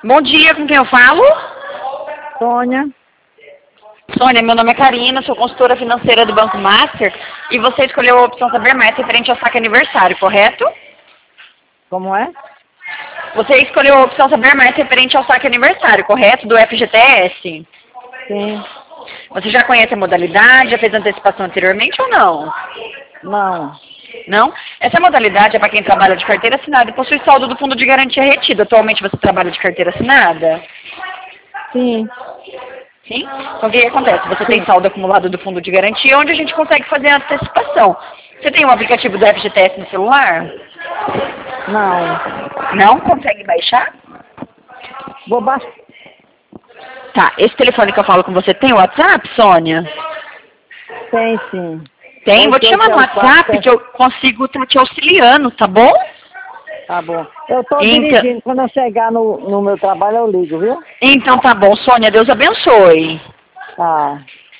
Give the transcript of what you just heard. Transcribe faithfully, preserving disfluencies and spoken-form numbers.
Bom dia, com quem eu falo? Sônia. Sônia, meu nome é Karina, sou consultora financeira do Banco Master e você escolheu a opção Saber Mais referente ao saque aniversário, correto? Como é? Você escolheu a opção Saber Mais referente ao saque aniversário, correto? Do F G T S? Sim. Você já conhece a modalidade, já fez antecipação anteriormente ou não? Não. Não? Essa modalidade é para quem trabalha de carteira assinada e possui saldo do fundo de garantia retido. Atualmente você trabalha de carteira assinada? Sim. Sim? Então o que, que acontece? Você tem Sim. saldo acumulado do fundo de garantia onde a gente consegue fazer a antecipação. Você tem o aplicativo do F G T S no celular? Não. Não? Consegue baixar? Vou baixar. Tá, esse telefone que eu falo com você tem o WhatsApp, Sônia? Tem sim. Tem, vou te chamar no oito oito quatro, WhatsApp que eu consigo estar te auxiliando, tá bom? Tá bom. Eu tô Então, dirigindo. Quando eu chegar no, no meu trabalho, eu ligo, viu? então tá bom, Sônia, Deus abençoe. Tá.